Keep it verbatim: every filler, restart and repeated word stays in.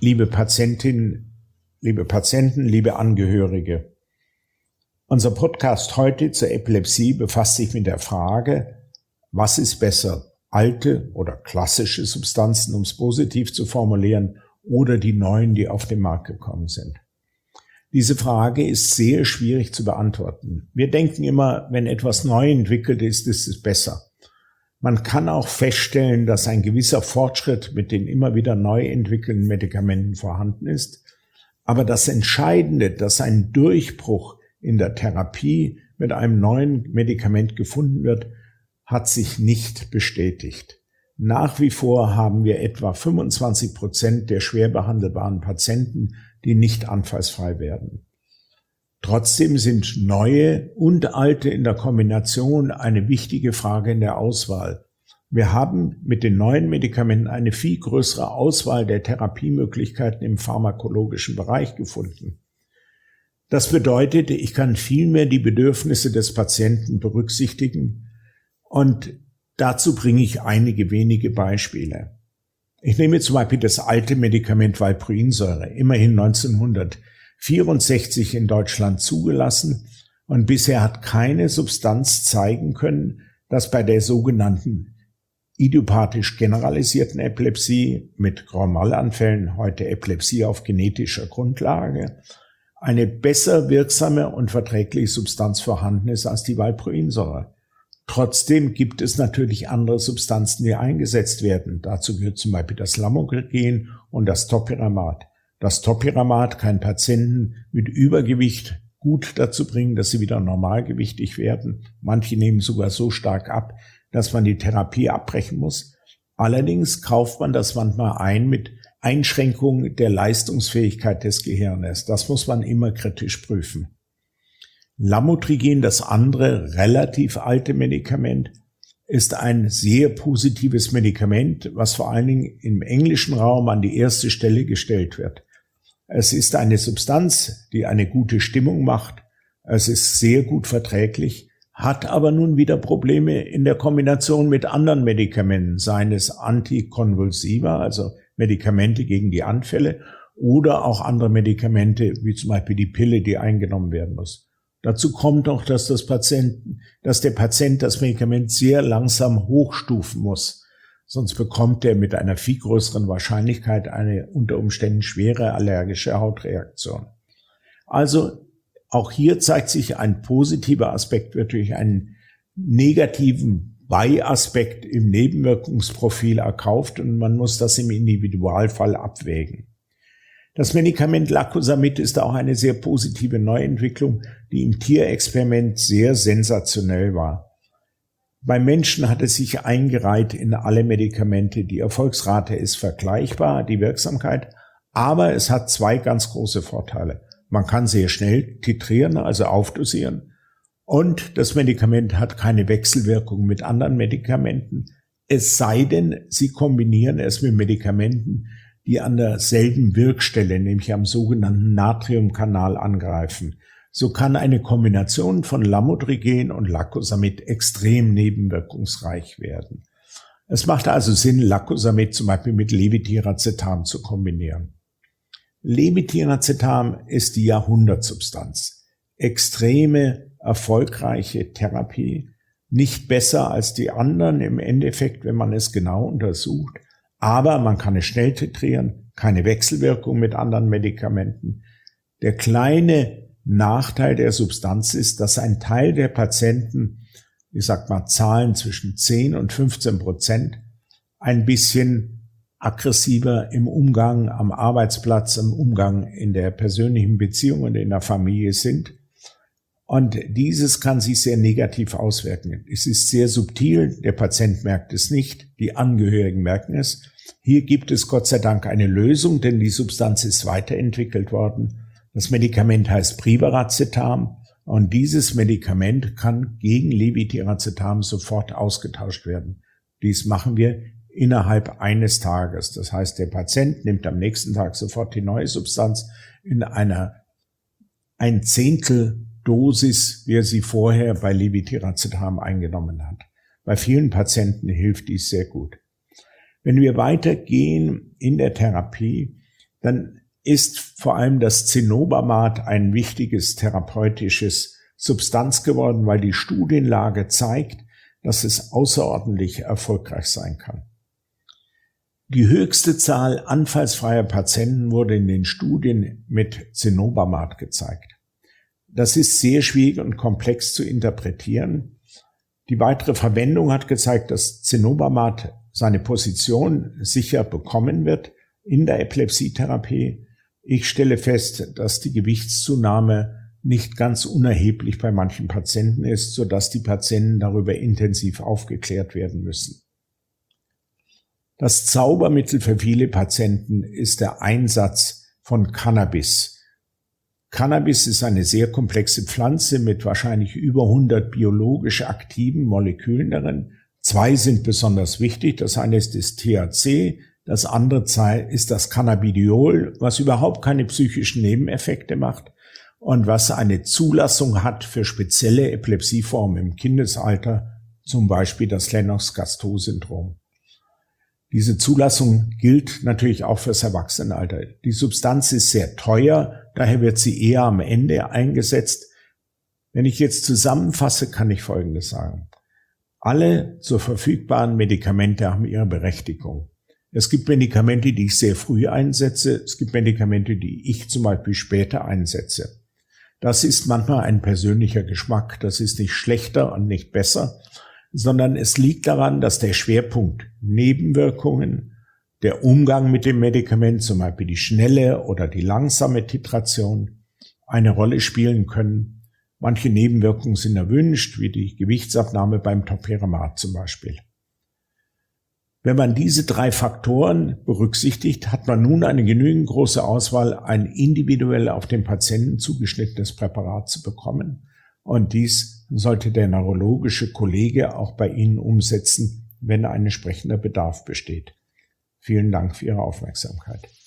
liebe Patientinnen, liebe Patienten, liebe Angehörige. Unser Podcast heute zur Epilepsie befasst sich mit der Frage, was ist besser, alte oder klassische Substanzen, um es positiv zu formulieren, oder die neuen, die auf den Markt gekommen sind. Diese Frage ist sehr schwierig zu beantworten. Wir denken immer, wenn etwas neu entwickelt ist, ist es besser. Man kann auch feststellen, dass ein gewisser Fortschritt mit den immer wieder neu entwickelten Medikamenten vorhanden ist. Aber das Entscheidende, dass ein Durchbruch in der Therapie mit einem neuen Medikament gefunden wird, hat sich nicht bestätigt. Nach wie vor haben wir etwa fünfundzwanzig Prozent der schwer behandelbaren Patienten, die nicht anfallsfrei werden. Trotzdem sind neue und alte in der Kombination eine wichtige Frage in der Auswahl. Wir haben mit den neuen Medikamenten eine viel größere Auswahl der Therapiemöglichkeiten im pharmakologischen Bereich gefunden. Das bedeutet, ich kann viel mehr die Bedürfnisse des Patienten berücksichtigen und dazu bringe ich einige wenige Beispiele. Ich nehme zum Beispiel das alte Medikament Valproinsäure, immerhin neunzehnhundertvierundsechzig in Deutschland zugelassen und bisher hat keine Substanz zeigen können, dass bei der sogenannten idiopathisch generalisierten Epilepsie mit Grand-Mal-Anfällen, heute Epilepsie auf genetischer Grundlage, eine besser wirksame und verträgliche Substanz vorhanden ist als die Valproinsäure. Trotzdem gibt es natürlich andere Substanzen, die eingesetzt werden. Dazu gehört zum Beispiel das Lamotrigin und das Topiramat. Das Topiramat kann Patienten mit Übergewicht gut dazu bringen, dass sie wieder normalgewichtig werden. Manche nehmen sogar so stark ab, dass man die Therapie abbrechen muss. Allerdings kauft man das manchmal ein mit Einschränkung der Leistungsfähigkeit des Gehirnes. Das muss man immer kritisch prüfen. Lamotrigin, das andere relativ alte Medikament, ist ein sehr positives Medikament, was vor allen Dingen im englischen Raum an die erste Stelle gestellt wird. Es ist eine Substanz, die eine gute Stimmung macht. Es ist sehr gut verträglich, hat aber nun wieder Probleme in der Kombination mit anderen Medikamenten, seien es Antikonvulsiva, also Medikamente gegen die Anfälle, oder auch andere Medikamente, wie zum Beispiel die Pille, die eingenommen werden muss. Dazu kommt auch, dass das Patienten, dass der Patient das Medikament sehr langsam hochstufen muss. Sonst bekommt er mit einer viel größeren Wahrscheinlichkeit eine unter Umständen schwere allergische Hautreaktion. Also auch hier zeigt sich ein positiver Aspekt wird durch einen negativen Beiaspekt im Nebenwirkungsprofil erkauft und man muss das im Individualfall abwägen. Das Medikament Lacosamid ist auch eine sehr positive Neuentwicklung, die im Tierexperiment sehr sensationell war. Beim Menschen hat es sich eingereiht in alle Medikamente. Die Erfolgsrate ist vergleichbar, die Wirksamkeit, aber es hat zwei ganz große Vorteile. Man kann sehr schnell titrieren, also aufdosieren, und das Medikament hat keine Wechselwirkung mit anderen Medikamenten, es sei denn, Sie kombinieren es mit Medikamenten, die an derselben Wirkstelle, nämlich am sogenannten Natriumkanal angreifen. So kann eine Kombination von Lamotrigin und Lacosamid extrem nebenwirkungsreich werden. Es macht also Sinn, Lacosamid zum Beispiel mit Levetiracetam zu kombinieren. Levetiracetam ist die Jahrhundertsubstanz. Extreme, erfolgreiche Therapie, nicht besser als die anderen im Endeffekt, wenn man es genau untersucht. Aber man kann es schnell titrieren, keine Wechselwirkung mit anderen Medikamenten. Der kleine Nachteil der Substanz ist, dass ein Teil der Patienten, ich sag mal Zahlen zwischen zehn und fünfzehn Prozent, ein bisschen aggressiver im Umgang am Arbeitsplatz, im Umgang in der persönlichen Beziehung und in der Familie sind. Und dieses kann sich sehr negativ auswirken. Es ist sehr subtil, der Patient merkt es nicht, die Angehörigen merken es. Hier gibt es Gott sei Dank eine Lösung, denn die Substanz ist weiterentwickelt worden. Das Medikament heißt Brivaracetam und dieses Medikament kann gegen Levetiracetam sofort ausgetauscht werden. Dies machen wir innerhalb eines Tages. Das heißt, der Patient nimmt am nächsten Tag sofort die neue Substanz in einer ein Zehntel Dosis, wie er sie vorher bei Levetiracetam eingenommen hat. Bei vielen Patienten hilft dies sehr gut. Wenn wir weitergehen in der Therapie, dann ist vor allem das Cenobamate ein wichtiges therapeutisches Substanz geworden, weil die Studienlage zeigt, dass es außerordentlich erfolgreich sein kann. Die höchste Zahl anfallsfreier Patienten wurde in den Studien mit Cenobamate gezeigt. Das ist sehr schwierig und komplex zu interpretieren. Die weitere Verwendung hat gezeigt, dass Cenobamate seine Position sicher bekommen wird in der Epilepsietherapie. Ich stelle fest, dass die Gewichtszunahme nicht ganz unerheblich bei manchen Patienten ist, sodass die Patienten darüber intensiv aufgeklärt werden müssen. Das Zaubermittel für viele Patienten ist der Einsatz von Cannabis. Cannabis ist eine sehr komplexe Pflanze mit wahrscheinlich über hundert biologisch aktiven Molekülen darin. Zwei sind besonders wichtig. Das eine ist das T H C, das andere ist das Cannabidiol, was überhaupt keine psychischen Nebeneffekte macht und was eine Zulassung hat für spezielle Epilepsieformen im Kindesalter, zum Beispiel das Lennox-Gastaut-Syndrom. Diese Zulassung gilt natürlich auch fürs Erwachsenenalter. Die Substanz ist sehr teuer, daher wird sie eher am Ende eingesetzt. Wenn ich jetzt zusammenfasse, kann ich Folgendes sagen. Alle zur verfügbaren Medikamente haben ihre Berechtigung. Es gibt Medikamente, die ich sehr früh einsetze. Es gibt Medikamente, die ich zum Beispiel später einsetze. Das ist manchmal ein persönlicher Geschmack. Das ist nicht schlechter und nicht besser, sondern es liegt daran, dass der Schwerpunkt Nebenwirkungen, der Umgang mit dem Medikament, zum Beispiel die schnelle oder die langsame Titration, eine Rolle spielen können. Manche Nebenwirkungen sind erwünscht, wie die Gewichtsabnahme beim Topiramate zum Beispiel. Wenn man diese drei Faktoren berücksichtigt, hat man nun eine genügend große Auswahl, ein individuell auf den Patienten zugeschnittenes Präparat zu bekommen. Und dies sollte der neurologische Kollege auch bei Ihnen umsetzen, wenn ein entsprechender Bedarf besteht. Vielen Dank für Ihre Aufmerksamkeit.